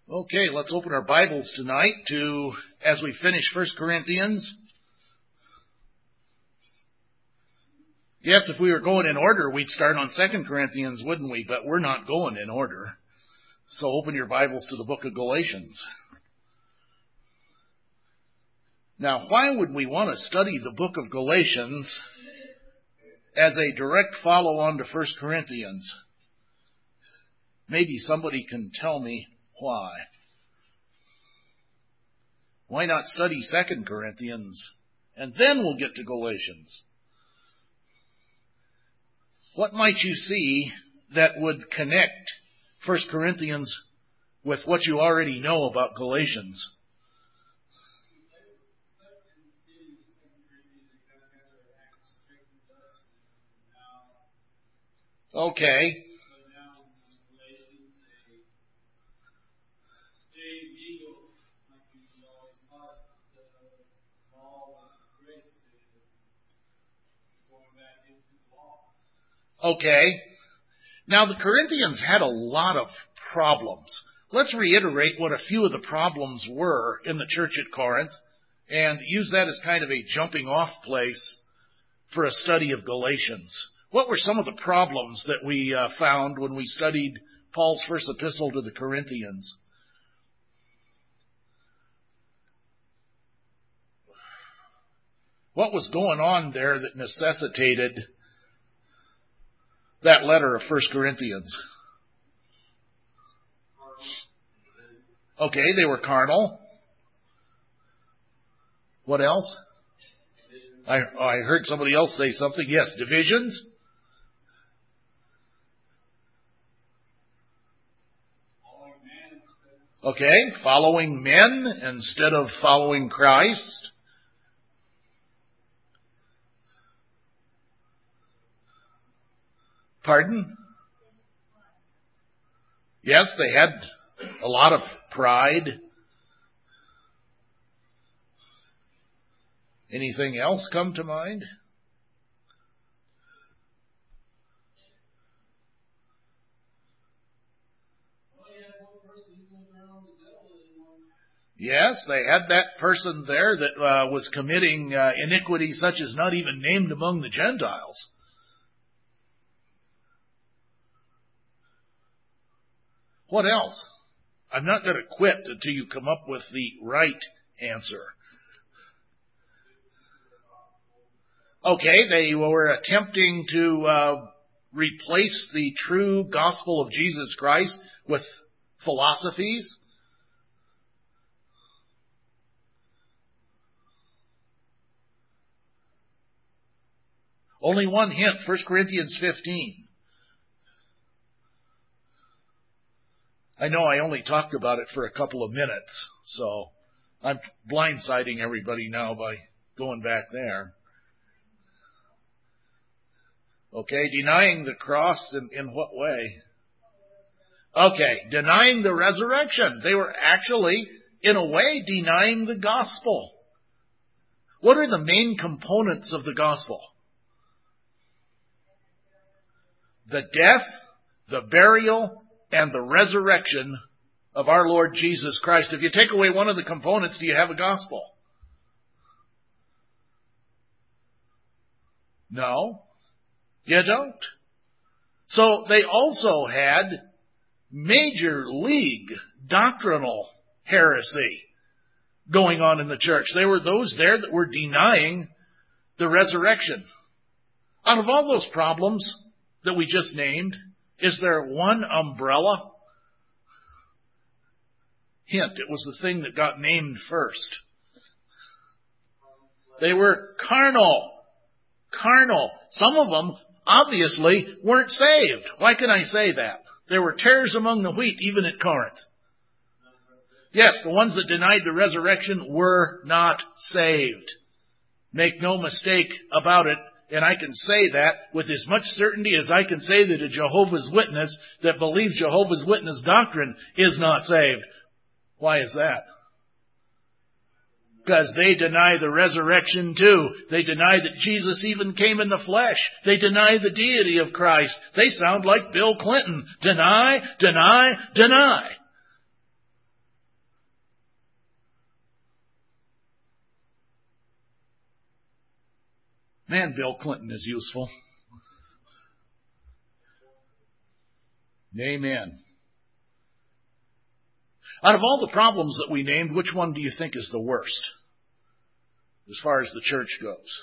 Okay, let's open our Bibles tonight as we finish 1 Corinthians. Yes, if we were going in order, we'd start on 2 Corinthians, wouldn't we? But we're not going in order. So open your Bibles to the book of Galatians. Now, why would we want to study the book of Galatians as a direct follow-on to 1 Corinthians? Maybe somebody can tell me why. Why not study 2 Corinthians and then we'll get to Galatians? What might you see that would connect 1 Corinthians with what you already know about Galatians? Okay. Okay. Now, the Corinthians had a lot of problems. Let's reiterate what a few of the problems were in the church at Corinth and use that as kind of a jumping off place for a study of Galatians. What were some of the problems that we found when we studied Paul's first epistle to the Corinthians? What was going on there that necessitated that letter of 1 Corinthians? Okay, they were carnal. What else? I heard somebody else say something. Yes, divisions. Okay, following men instead of following Christ. Pardon? Yes, they had a lot of pride. Anything else come to mind? Yes, they had that person there that was committing iniquity such as not even named among the Gentiles. What else? I'm not going to quit until you come up with the right answer. Okay, they were attempting to replace the true gospel of Jesus Christ with philosophies. Only one hint, 1 Corinthians 15. I know I only talked about it for a couple of minutes, so I'm blindsiding everybody now by going back there. Okay, denying the cross in what way? Okay, denying the resurrection. They were actually, in a way, denying the gospel. What are the main components of the gospel? The death, the burial, and the resurrection of our Lord Jesus Christ. If you take away one of the components, do you have a gospel? No, you don't. So they also had major league doctrinal heresy going on in the church. There were those there that were denying the resurrection. Out of all those problems that we just named, is there one umbrella? Hint, it was the thing that got named first. They were carnal. Carnal. Some of them obviously weren't saved. Why can I say that? There were tares among the wheat, even at Corinth. Yes, the ones that denied the resurrection were not saved. Make no mistake about it. And I can say that with as much certainty as I can say that a Jehovah's Witness that believes Jehovah's Witness doctrine is not saved. Why is that? Because they deny the resurrection too. They deny that Jesus even came in the flesh. They deny the deity of Christ. They sound like Bill Clinton. Deny, deny, deny. Man, Bill Clinton is useful. Amen. Out of all the problems that we named, which one do you think is the worst as far as the church goes?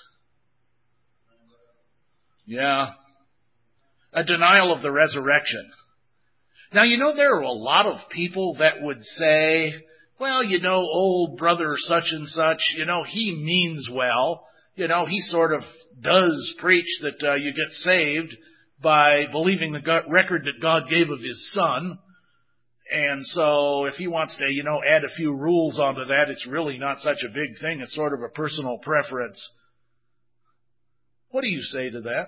Yeah. A denial of the resurrection. Now, there are a lot of people that would say, well, old brother such and such, he means well. He sort of does preach that you get saved by believing the record that God gave of His Son. And so if he wants to, add a few rules onto that, it's really not such a big thing. It's sort of a personal preference. What do you say to that?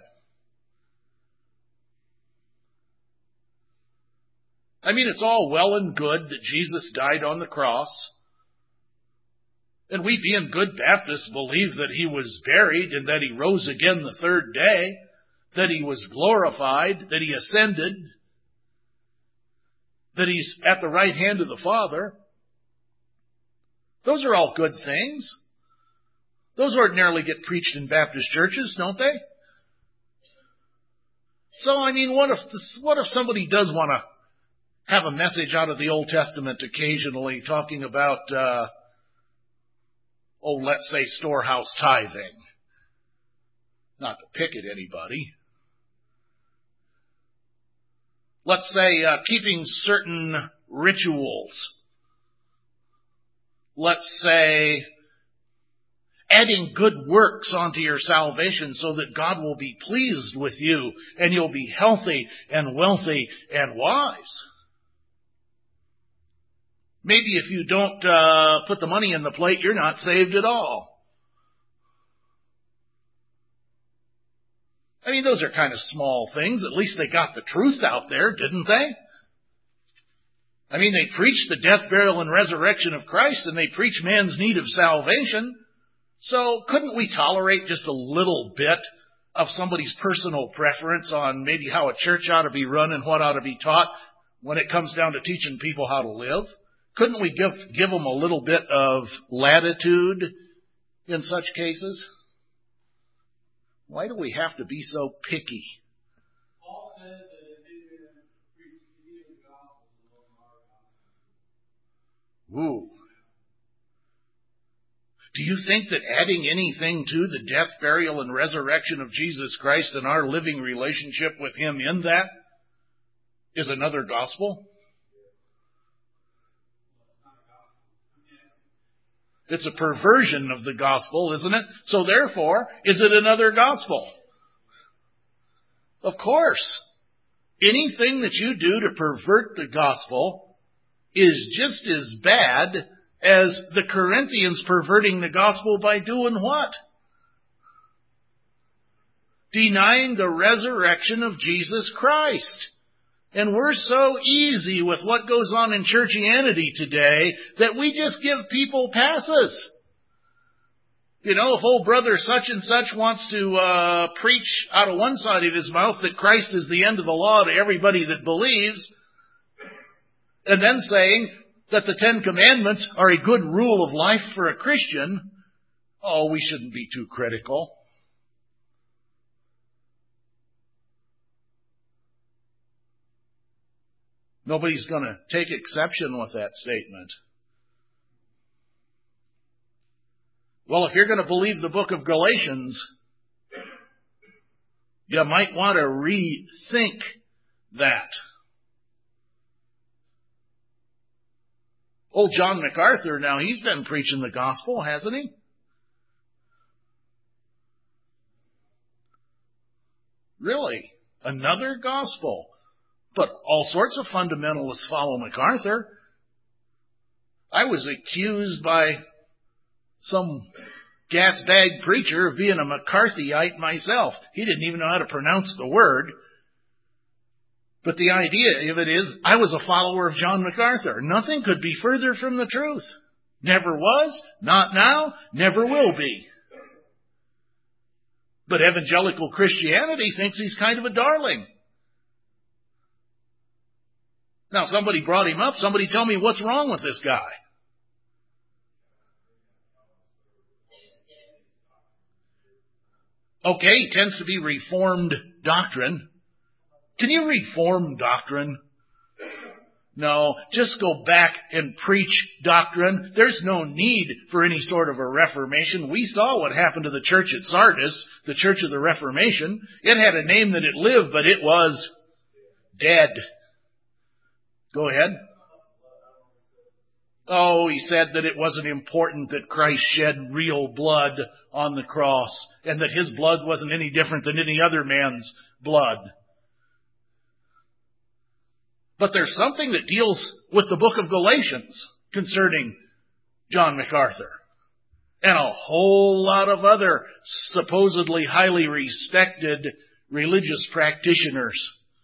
I mean, it's all well and good that Jesus died on the cross. And we, being good Baptists, believe that He was buried and that He rose again the third day, that He was glorified, that He ascended, that He's at the right hand of the Father. Those are all good things. Those ordinarily get preached in Baptist churches, don't they? So, I mean, what if somebody does want to have a message out of the Old Testament occasionally talking about, let's say storehouse tithing? Not to pick at anybody. Let's say keeping certain rituals. Let's say adding good works onto your salvation so that God will be pleased with you and you'll be healthy and wealthy and wise. Maybe if you don't put the money in the plate, you're not saved at all. I mean, those are kind of small things. At least they got the truth out there, didn't they? I mean, they preached the death, burial, and resurrection of Christ, and they preach man's need of salvation. So couldn't we tolerate just a little bit of somebody's personal preference on maybe how a church ought to be run and what ought to be taught when it comes down to teaching people how to live? Couldn't we give them a little bit of latitude in such cases? Why do we have to be so picky? Paul said that if they didn't preach the gospel, Ooh. Do you think that adding anything to the death, burial, and resurrection of Jesus Christ and our living relationship with Him in that is another gospel? It's a perversion of the gospel, isn't it? So therefore, is it another gospel? Of course. Anything that you do to pervert the gospel is just as bad as the Corinthians perverting the gospel by doing what? Denying the resurrection of Jesus Christ. And we're so easy with what goes on in churchianity today that we just give people passes. If old brother such and such wants to preach out of one side of his mouth that Christ is the end of the law to everybody that believes, and then saying that the Ten Commandments are a good rule of life for a Christian, we shouldn't be too critical. Nobody's going to take exception with that statement. Well, if you're going to believe the book of Galatians, you might want to rethink that. Old John MacArthur, now he's been preaching the gospel, hasn't he? Really? Another gospel? But all sorts of fundamentalists follow MacArthur. I was accused by some gas bag preacher of being a McCarthyite myself. He didn't even know how to pronounce the word. But the idea of it is, I was a follower of John MacArthur. Nothing could be further from the truth. Never was, not now, never will be. But evangelical Christianity thinks he's kind of a darling. Now, somebody brought him up. Somebody tell me what's wrong with this guy. Okay, tends to be Reformed doctrine. Can you reform doctrine? No, just go back and preach doctrine. There's no need for any sort of a reformation. We saw what happened to the church at Sardis, the church of the Reformation. It had a name that it lived, but it was dead. Go ahead. Oh, he said that it wasn't important that Christ shed real blood on the cross and that his blood wasn't any different than any other man's blood. But there's something that deals with the book of Galatians concerning John MacArthur and a whole lot of other supposedly highly respected religious practitioners.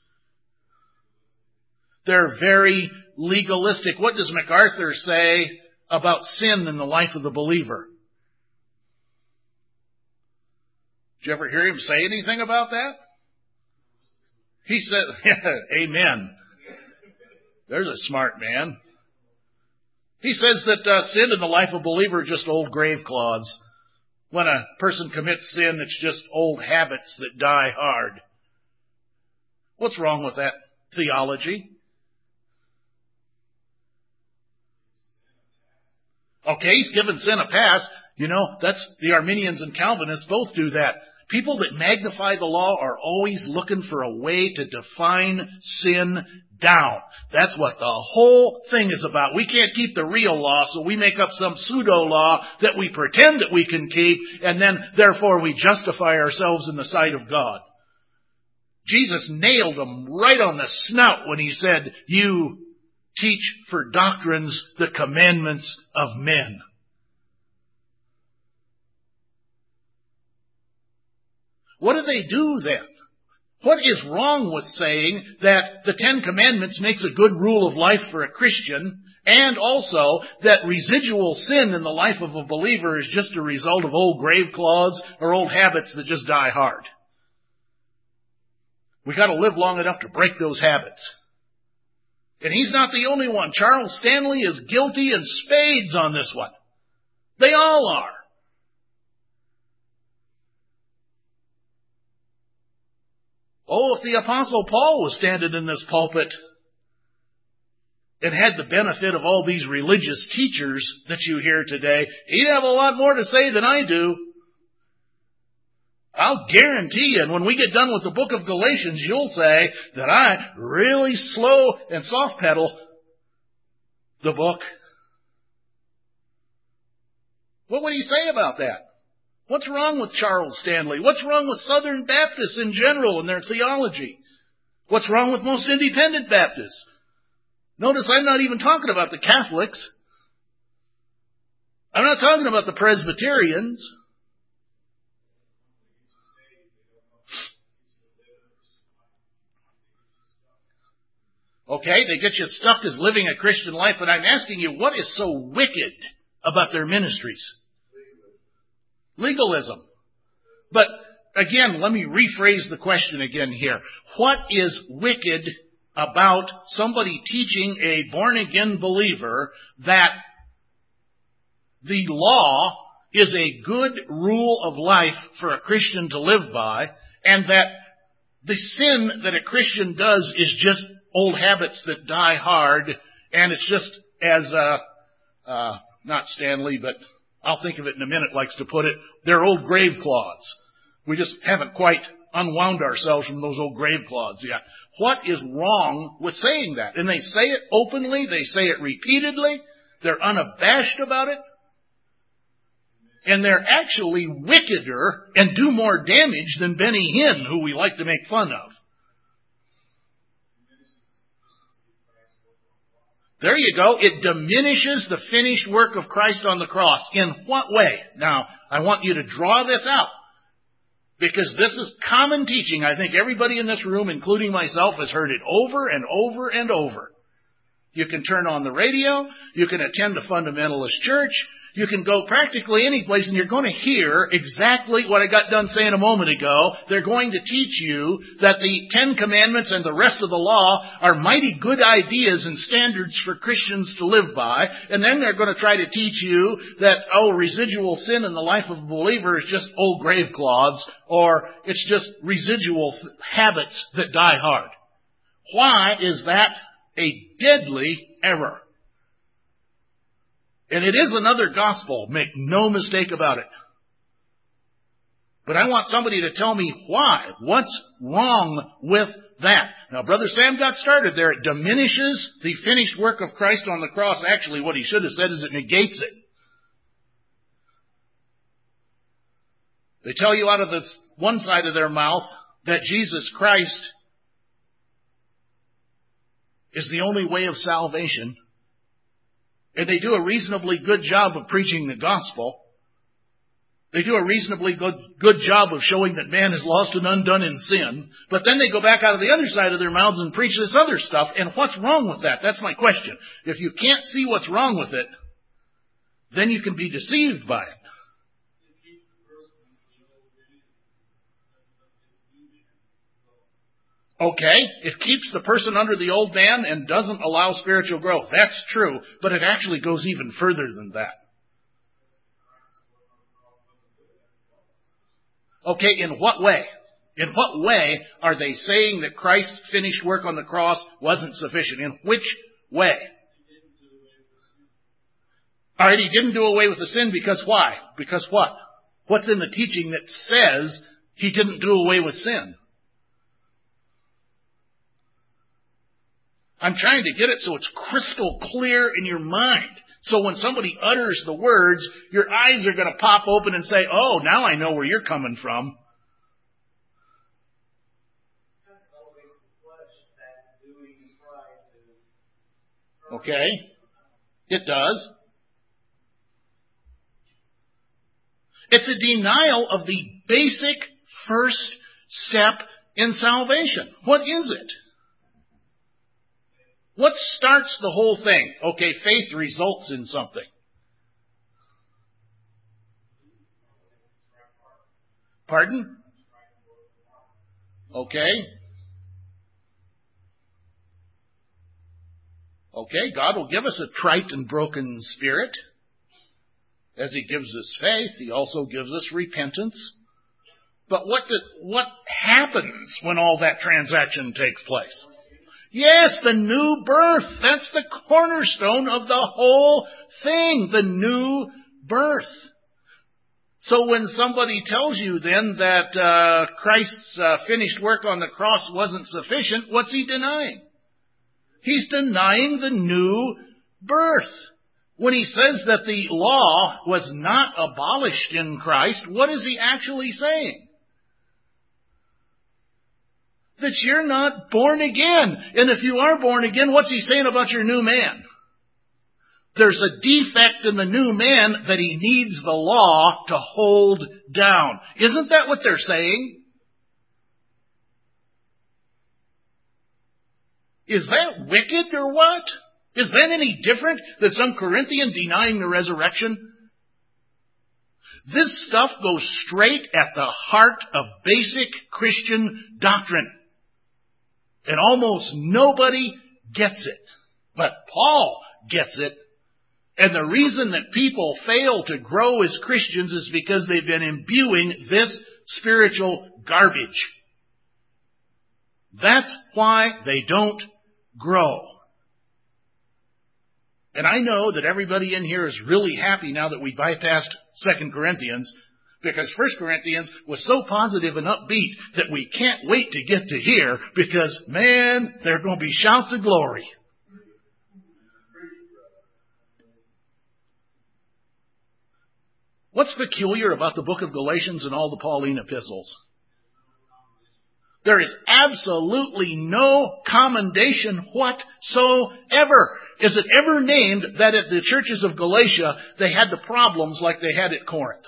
They're very legalistic. What does MacArthur say about sin in the life of the believer? Did you ever hear him say anything about that? He said, amen. There's a smart man. He says that sin in the life of a believer are just old grave cloths. When a person commits sin, it's just old habits that die hard. What's wrong with that theology? Okay, he's given sin a pass. You know, that's the Arminians and Calvinists both do that. People that magnify the law are always looking for a way to define sin down. That's what the whole thing is about. We can't keep the real law, so we make up some pseudo-law that we pretend that we can keep, and then, therefore, we justify ourselves in the sight of God. Jesus nailed them right on the snout when he said, you teach for doctrines the commandments of men. What do they do then? What is wrong with saying that the Ten Commandments makes a good rule of life for a Christian, and also that residual sin in the life of a believer is just a result of old grave cloths or old habits that just die hard? We got to live long enough to break those habits. And he's not the only one. Charles Stanley is guilty in spades on this one. They all are. Oh, if the Apostle Paul was standing in this pulpit and had the benefit of all these religious teachers that you hear today, he'd have a lot more to say than I do. I'll guarantee you, and when we get done with the book of Galatians, you'll say that I really slow and soft pedal the book. What would he say about that? What's wrong with Charles Stanley? What's wrong with Southern Baptists in general and their theology? What's wrong with most independent Baptists? Notice I'm not even talking about the Catholics. I'm not talking about the Presbyterians. Okay, they get you stuck as living a Christian life, and I'm asking you, what is so wicked about their ministries? Legalism. But again, let me rephrase the question again here. What is wicked about somebody teaching a born-again believer that the law is a good rule of life for a Christian to live by, and that the sin that a Christian does is just old habits that die hard, and it's just as, not Stanley, but I'll think of it in a minute, likes to put it, they're old grave cloths. We just haven't quite unwound ourselves from those old grave cloths yet. What is wrong with saying that? And they say it openly, they say it repeatedly, they're unabashed about it, and they're actually wickeder and do more damage than Benny Hinn, who we like to make fun of. There you go. It diminishes the finished work of Christ on the cross. In what way? Now, I want you to draw this out, because this is common teaching. I think everybody in this room, including myself, has heard it over and over and over. You can turn on the radio. You can attend a fundamentalist church. You can go practically any place and you're going to hear exactly what I got done saying a moment ago. They're going to teach you that the Ten Commandments and the rest of the law are mighty good ideas and standards for Christians to live by. And then they're going to try to teach you that, residual sin in the life of a believer is just old grave cloths, or it's just residual habits that die hard. Why is that a deadly error? And it is another gospel, make no mistake about it. But I want somebody to tell me why. What's wrong with that? Now, Brother Sam got started there. It diminishes the finished work of Christ on the cross. Actually, what he should have said is it negates it. They tell you out of this one side of their mouth that Jesus Christ is the only way of salvation. And they do a reasonably good job of preaching the gospel. They do a reasonably good job of showing that man is lost and undone in sin. But then they go back out of the other side of their mouths and preach this other stuff. And what's wrong with that? That's my question. If you can't see what's wrong with it, then you can be deceived by it. Okay, it keeps the person under the old man and doesn't allow spiritual growth. That's true, but it actually goes even further than that. Okay, in what way? In what way are they saying that Christ's finished work on the cross wasn't sufficient? In which way? All right, he didn't do away with the sin because why? Because what? What's in the teaching that says he didn't do away with sin? I'm trying to get it so it's crystal clear in your mind. So when somebody utters the words, your eyes are going to pop open and say, oh, now I know where you're coming from. Okay, it does. It's a denial of the basic first step in salvation. What is it? What starts the whole thing? Okay, faith results in something. Pardon? Okay. Okay, God will give us a trite and broken spirit. As He gives us faith, He also gives us repentance. But what happens when all that transaction takes place? Yes, the new birth. That's the cornerstone of the whole thing, the new birth. So when somebody tells you then that Christ's finished work on the cross wasn't sufficient, what's he denying? He's denying the new birth. When he says that the law was not abolished in Christ, what is he actually saying? That you're not born again. And if you are born again, what's he saying about your new man? There's a defect in the new man that he needs the law to hold down. Isn't that what they're saying? Is that wicked or what? Is that any different than some Corinthian denying the resurrection? This stuff goes straight at the heart of basic Christian doctrine. And almost nobody gets it. But Paul gets it. And the reason that people fail to grow as Christians is because they've been imbuing this spiritual garbage. That's why they don't grow. And I know that everybody in here is really happy now that we bypassed 2 Corinthians, because 1 Corinthians was so positive and upbeat that we can't wait to get to here, because, man, there are going to be shouts of glory. What's peculiar about the book of Galatians and all the Pauline epistles? There is absolutely no commendation whatsoever. Is it ever named that at the churches of Galatia they had the problems like they had at Corinth?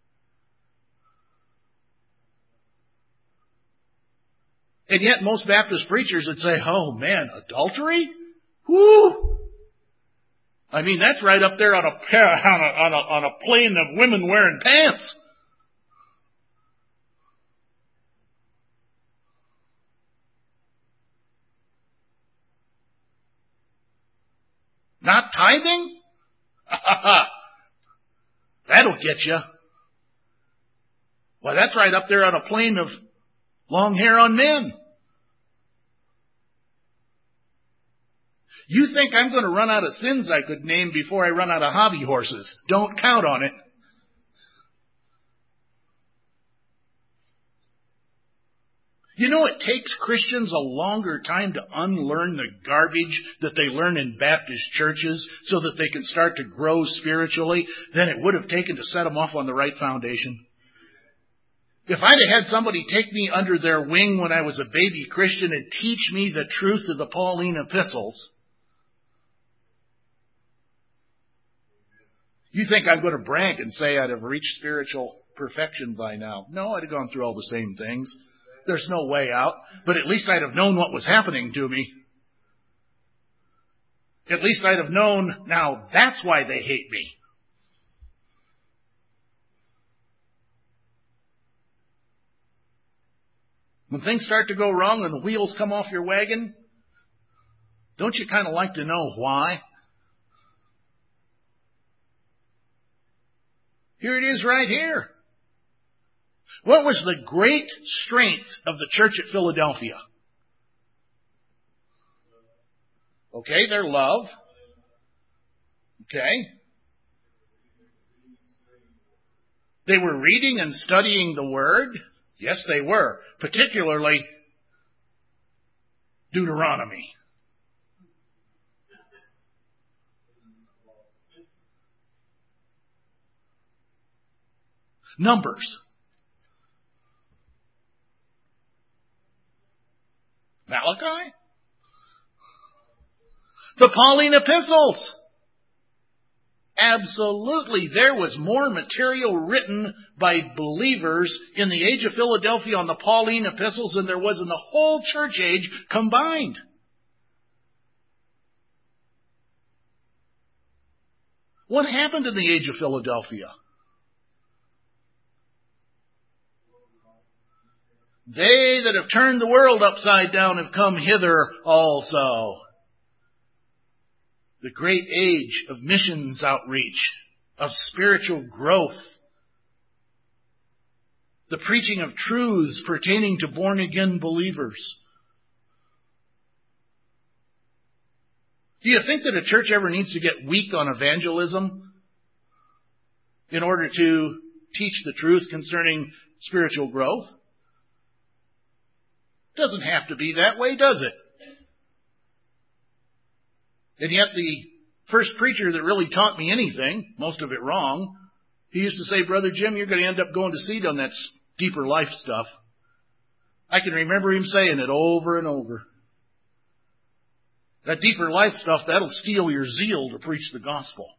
And yet most Baptist preachers would say, oh man, adultery? Whoo! I mean, that's right up there on a plane of women wearing pants. Not tithing? That'll get you. Well, that's right up there on a plane of long hair on men. You think I'm going to run out of sins I could name before I run out of hobby horses? Don't count on it. You know, it takes Christians a longer time to unlearn the garbage that they learn in Baptist churches so that they can start to grow spiritually than it would have taken to set them off on the right foundation. If I'd have had somebody take me under their wing when I was a baby Christian and teach me the truth of the Pauline epistles, you think I'm going to brag and say I'd have reached spiritual perfection by now? No, I'd have gone through all the same things. There's no way out. But at least I'd have known what was happening to me. At least I'd have known, now that's why they hate me. When things start to go wrong and the wheels come off your wagon, don't you kind of like to know why? Here it is right here. What was the great strength of the church at Philadelphia? Okay, their love. Okay. They were reading and studying the Word. Yes, they were. Particularly Deuteronomy. Numbers. Malachi? The Pauline epistles. Absolutely. There was more material written by believers in the age of Philadelphia on the Pauline epistles than there was in the whole church age combined. What happened in the age of Philadelphia? They that have turned the world upside down have come hither also. The great age of missions outreach, of spiritual growth, the preaching of truths pertaining to born-again believers. Do you think that a church ever needs to get weak on evangelism in order to teach the truth concerning spiritual growth? Doesn't have to be that way, does it? And yet the first preacher that really taught me anything, most of it wrong, he used to say, Brother Jim, you're going to end up going to seed on that deeper life stuff. I can remember him saying it over and over. That deeper life stuff, that'll steal your zeal to preach the gospel.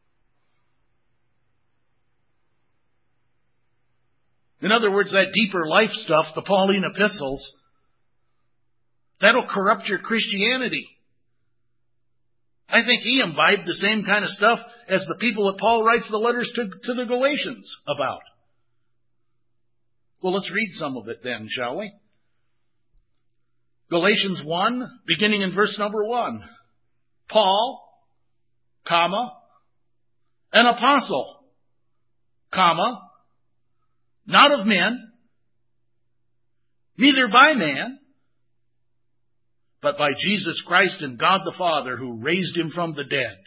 In other words, that deeper life stuff, the Pauline epistles, that'll corrupt your Christianity. I think he imbibed the same kind of stuff as the people that Paul writes the letters to the Galatians about. Well, let's read some of it then, shall we? Galatians 1, beginning in verse number 1. Paul, comma, an apostle, comma, not of men, neither by man, but by Jesus Christ and God the Father who raised him from the dead.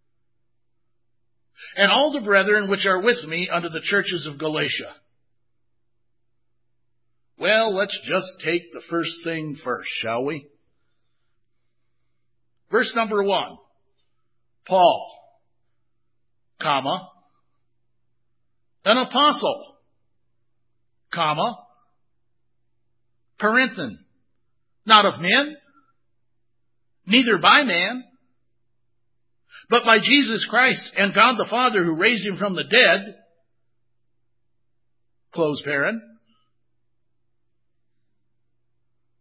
And all the brethren which are with me unto the churches of Galatia. Well, let's just take the first thing first, shall we? Verse number 1. Paul, comma, an apostle, comma, parenthesis, not of men, neither by man, but by Jesus Christ and God the Father who raised him from the dead, close paren.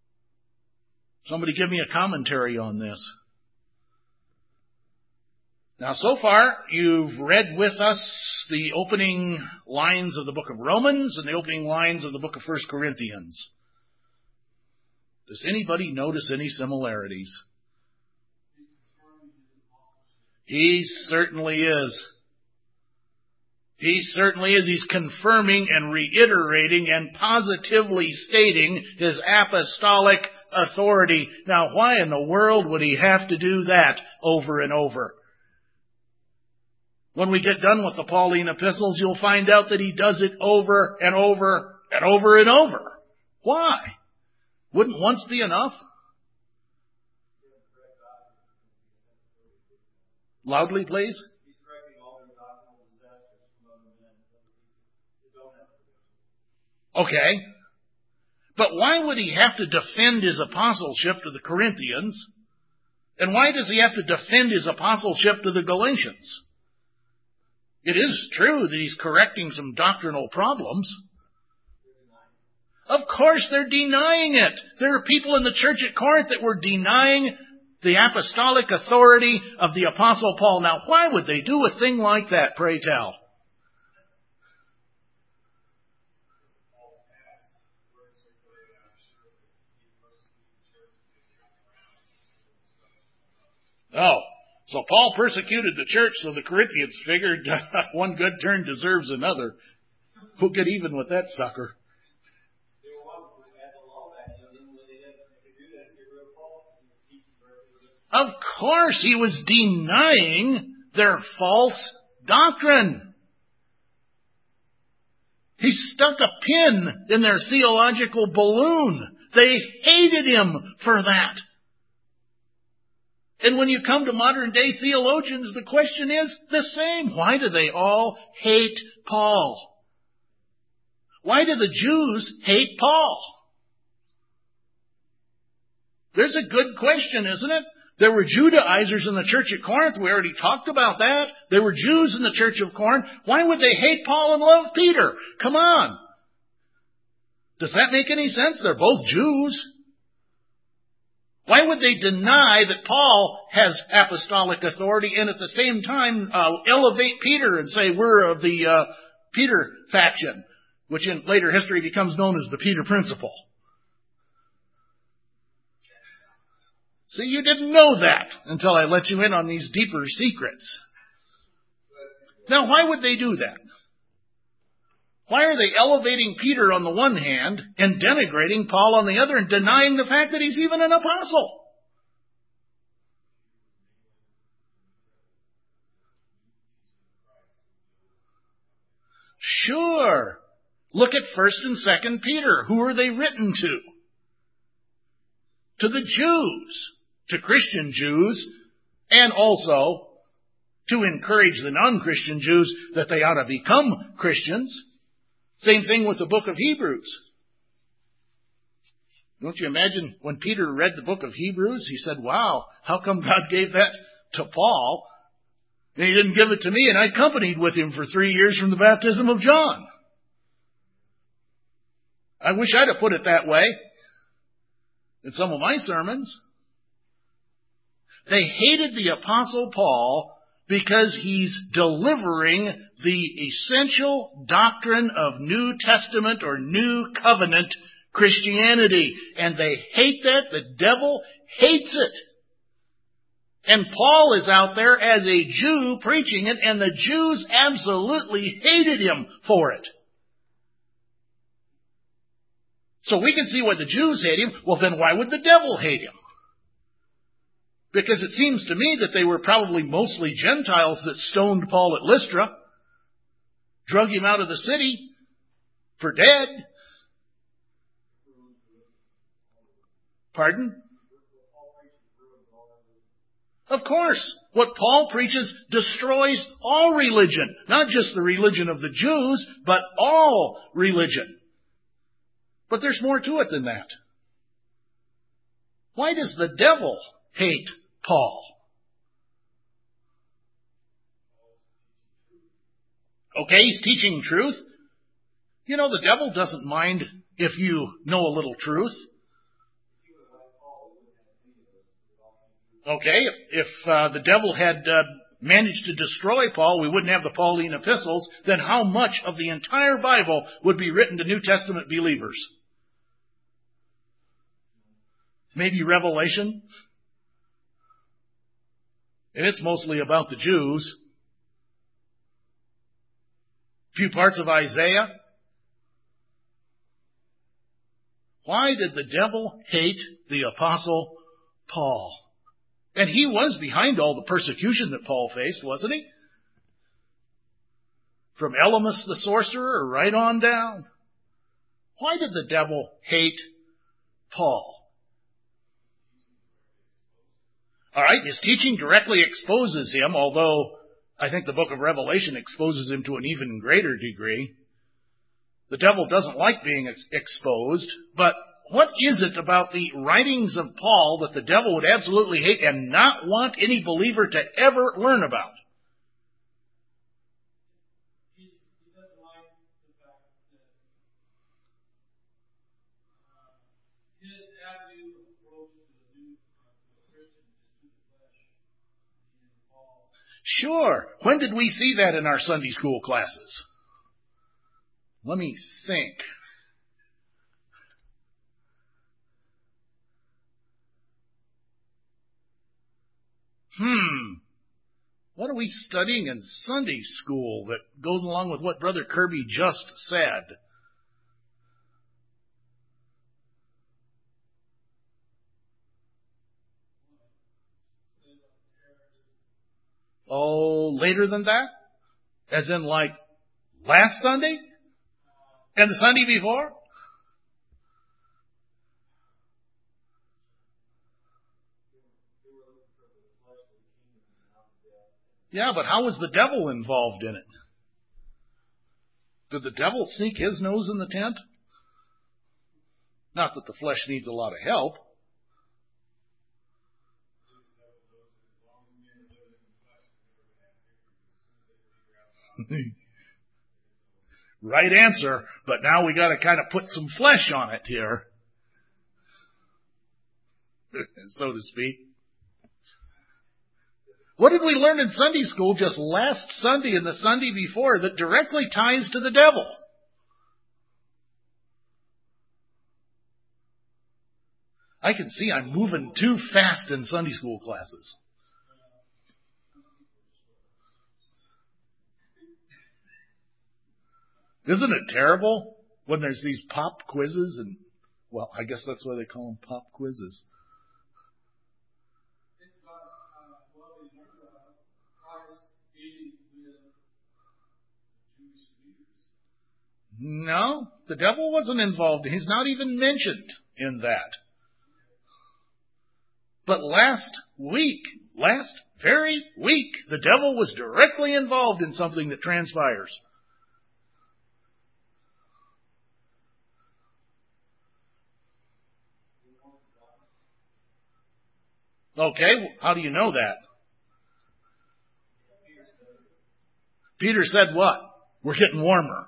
Somebody give me a commentary on this. Now, so far, you've read with us the opening lines of the book of Romans and the opening lines of the book of 1 Corinthians. Does anybody notice any similarities? He certainly is. He certainly is. He's confirming and reiterating and positively stating his apostolic authority. Now, why in the world would he have to do that over and over? When we get done with the Pauline epistles, you'll find out that he does it over and over and over and over. Why? Wouldn't once be enough? Loudly, please. Okay. But why would he have to defend his apostleship to the Corinthians? And why does he have to defend his apostleship to the Galatians? It is true that he's correcting some doctrinal problems. Of course they're denying it. There are people in the church at Corinth that were denying the apostolic authority of the Apostle Paul. Now, why would they do a thing like that, pray tell? Oh, so Paul persecuted the church, so the Corinthians figured one good turn deserves another. Who'll get even with that sucker? Of course, he was denying their false doctrine. He stuck a pin in their theological balloon. They hated him for that. And when you come to modern day theologians, the question is the same. Why do they all hate Paul? Why do the Jews hate Paul? There's a good question, isn't it? There were Judaizers in the church at Corinth. We already talked about that. There were Jews in the church of Corinth. Why would they hate Paul and love Peter? Come on. Does that make any sense? They're both Jews. Why would they deny that Paul has apostolic authority and at the same time elevate Peter and say we're of the Peter faction, which in later history becomes known as the Peter Principle? See, you didn't know that until I let you in on these deeper secrets. Now, why would they do that? Why are they elevating Peter on the one hand and denigrating Paul on the other and denying the fact that he's even an apostle? Sure. Look at 1st and 2nd Peter. Who are they written to? To the Jews, to Christian Jews, and also to encourage the non-Christian Jews that they ought to become Christians. Same thing with the book of Hebrews. Don't you imagine when Peter read the book of Hebrews, he said, wow, how come God gave that to Paul and he didn't give it to me, and I accompanied with him for 3 years from the baptism of John? I wish I'd have put it that way in some of my sermons. They hated the Apostle Paul because he's delivering the essential doctrine of New Testament or New Covenant Christianity. And they hate that. The devil hates it. And Paul is out there as a Jew preaching it, and the Jews absolutely hated him for it. So we can see why the Jews hate him. Well, then why would the devil hate him? Because it seems to me that they were probably mostly Gentiles that stoned Paul at Lystra, drug him out of the city for dead. Pardon? Of course, what Paul preaches destroys all religion, not just the religion of the Jews, but all religion. But there's more to it than that. Why does the devil hate Paul? Okay, he's teaching truth. You know, the devil doesn't mind if you know a little truth. Okay, if the devil had managed to destroy Paul, we wouldn't have the Pauline epistles, then how much of the entire Bible would be written to New Testament believers? Maybe Revelation? And it's mostly about the Jews. A few parts of Isaiah. Why did the devil hate the Apostle Paul? And he was behind all the persecution that Paul faced, wasn't he? From Elymas the sorcerer right on down. Why did the devil hate Paul? All right, his teaching directly exposes him, although I think the book of Revelation exposes him to an even greater degree. The devil doesn't like being exposed, but what is it about the writings of Paul that the devil would absolutely hate and not want any believer to ever learn about? He doesn't like the fact that his avenue of approach to a Christian is through the flesh. And Paul. Sure. When did we see that in our Sunday school classes? Let me think. What are we studying in Sunday school that goes along with what Brother Kirby just said? Oh, later than that? As in like last Sunday? And the Sunday before? Yeah, but how was the devil involved in it? Did the devil sneak his nose in the tent? Not that the flesh needs a lot of help. Right answer, but now we got to kind of put some flesh on it here, so to speak. What did we learn in Sunday school just last Sunday and the Sunday before that directly ties to the devil? I can see I'm moving too fast in Sunday school classes. Isn't it terrible when there's these pop quizzes and, well, I guess that's why they call them pop quizzes. It's about what we learned about Christ being with the Jewish leaders. No, the devil wasn't involved. He's not even mentioned in that. But last very week, the devil was directly involved in something that transpires. Okay, how do you know that? Peter said what? We're getting warmer.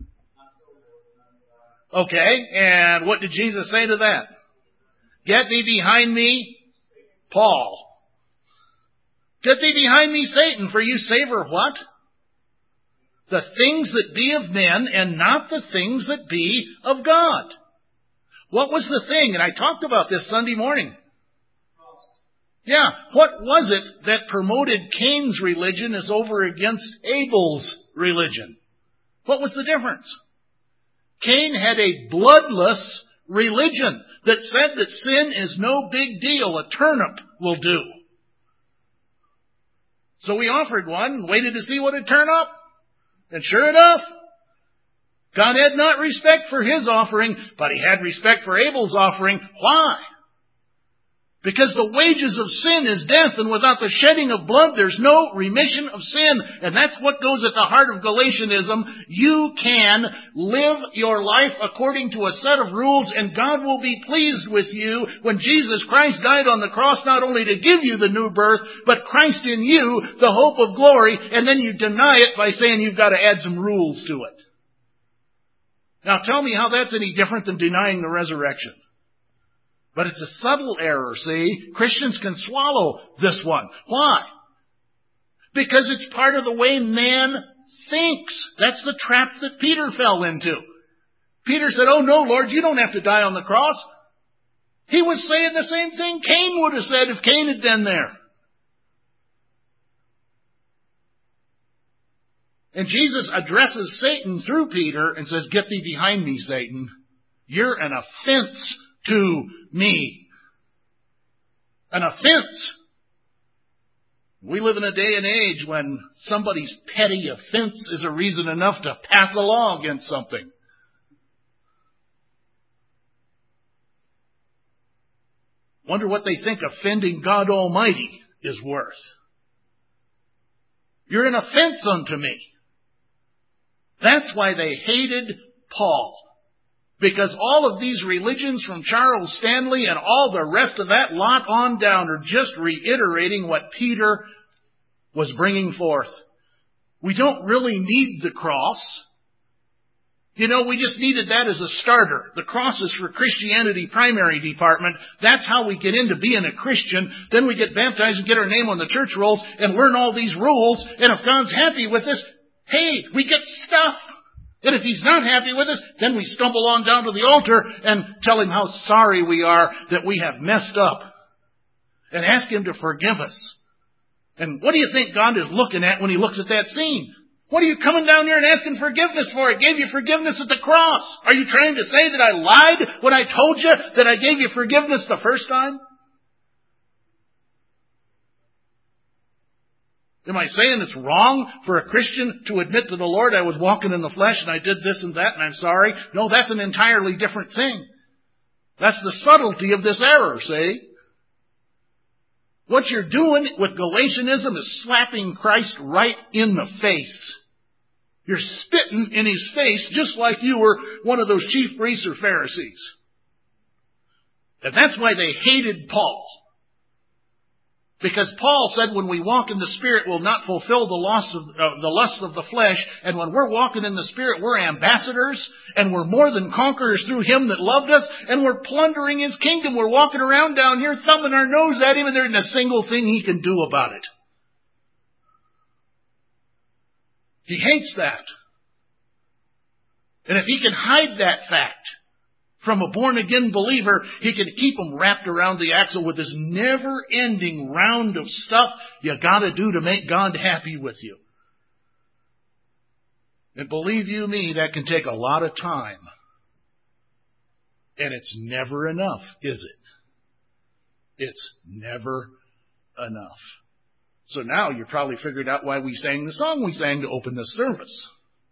Okay, and what did Jesus say to that? Get thee behind me, Paul. Get thee behind me, Satan, for you savor what? The things that be of men and not the things that be of God. What was the thing? And I talked about this Sunday morning. Yeah, what was it that promoted Cain's religion as over against Abel's religion? What was the difference? Cain had a bloodless religion that said that sin is no big deal. A turnip will do. So we offered one and waited to see what would turn up. And sure enough, God had not respect for his offering, but he had respect for Abel's offering. Why? Because the wages of sin is death, and without the shedding of blood, there's no remission of sin. And that's what goes at the heart of Galatianism. You can live your life according to a set of rules, and God will be pleased with you when Jesus Christ died on the cross, not only to give you the new birth, but Christ in you, the hope of glory, and then you deny it by saying you've got to add some rules to it. Now tell me how that's any different than denying the resurrection. But it's a subtle error, see? Christians can swallow this one. Why? Because it's part of the way man thinks. That's the trap that Peter fell into. Peter said, oh no, Lord, you don't have to die on the cross. He was saying the same thing Cain would have said if Cain had been there. And Jesus addresses Satan through Peter and says, get thee behind me, Satan. You're an offense to me. An offense. We live in a day and age when somebody's petty offense is a reason enough to pass a law against something. Wonder what they think offending God Almighty is worth. You're an offense unto me. That's why they hated Paul. Because all of these religions from Charles Stanley and all the rest of that lot on down are just reiterating what Peter was bringing forth. We don't really need the cross. You know, we just needed that as a starter. The cross is for Christianity primary department. That's how we get into being a Christian. Then we get baptized and get our name on the church rolls and learn all these rules. And if God's happy with us, hey, we get stuff. And if He's not happy with us, then we stumble on down to the altar and tell Him how sorry we are that we have messed up. And ask Him to forgive us. And what do you think God is looking at when He looks at that scene? What are you coming down here and asking forgiveness for? I gave you forgiveness at the cross. Are you trying to say that I lied when I told you that I gave you forgiveness the first time? Am I saying it's wrong for a Christian to admit to the Lord I was walking in the flesh and I did this and that and I'm sorry? No, that's an entirely different thing. That's the subtlety of this error, see? What you're doing with Galatianism is slapping Christ right in the face. You're spitting in His face just like you were one of those chief priests or Pharisees. And that's why they hated Paul. Because Paul said when we walk in the Spirit, we'll not fulfill the lusts of the flesh. And when we're walking in the Spirit, we're ambassadors. And we're more than conquerors through Him that loved us. And we're plundering His kingdom. We're walking around down here thumbing our nose at Him and there isn't a single thing He can do about it. He hates that. And if He can hide that fact from a born-again believer, He can keep them wrapped around the axle with this never-ending round of stuff you gotta do to make God happy with you. And believe you me, that can take a lot of time. And it's never enough, is it? It's never enough. So now you're probably figured out why we sang the song we sang to open this service.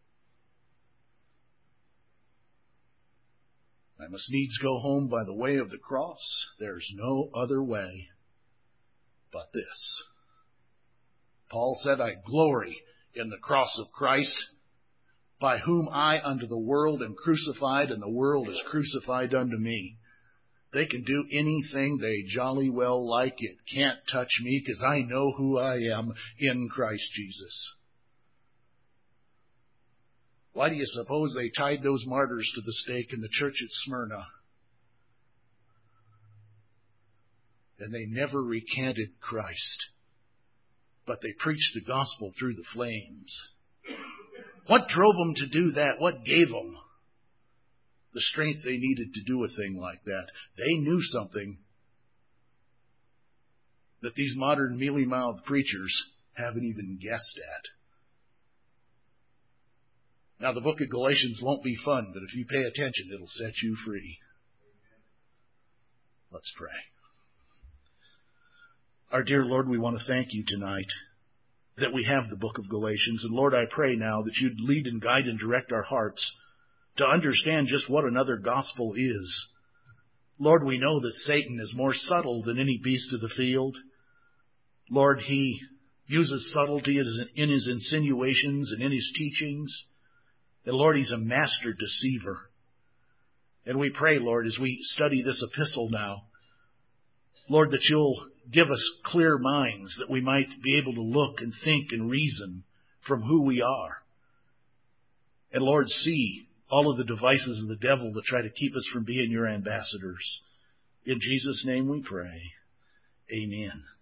I must needs go home by the way of the cross. There's no other way but this. Paul said, I glory in the cross of Christ, by whom I unto the world am crucified, and the world is crucified unto me. They can do anything they jolly well like. It can't touch me because I know who I am in Christ Jesus. Why do you suppose they tied those martyrs to the stake in the church at Smyrna? And they never recanted Christ, but they preached the gospel through the flames. What drove them to do that? What gave them the strength they needed to do a thing like that? They knew something that these modern mealy-mouthed preachers haven't even guessed at. Now, the book of Galatians won't be fun, but if you pay attention, it'll set you free. Let's pray. Our dear Lord, we want to thank You tonight that we have the book of Galatians. And Lord, I pray now that You'd lead and guide and direct our hearts to understand just what another gospel is. Lord, we know that Satan is more subtle than any beast of the field. Lord, he uses subtlety in his insinuations and in his teachings. And Lord, he's a master deceiver. And we pray, Lord, as we study this epistle now, Lord, that You'll give us clear minds that we might be able to look and think and reason from who we are. And Lord, see all of the devices of the devil that try to keep us from being Your ambassadors. In Jesus' name we pray. Amen.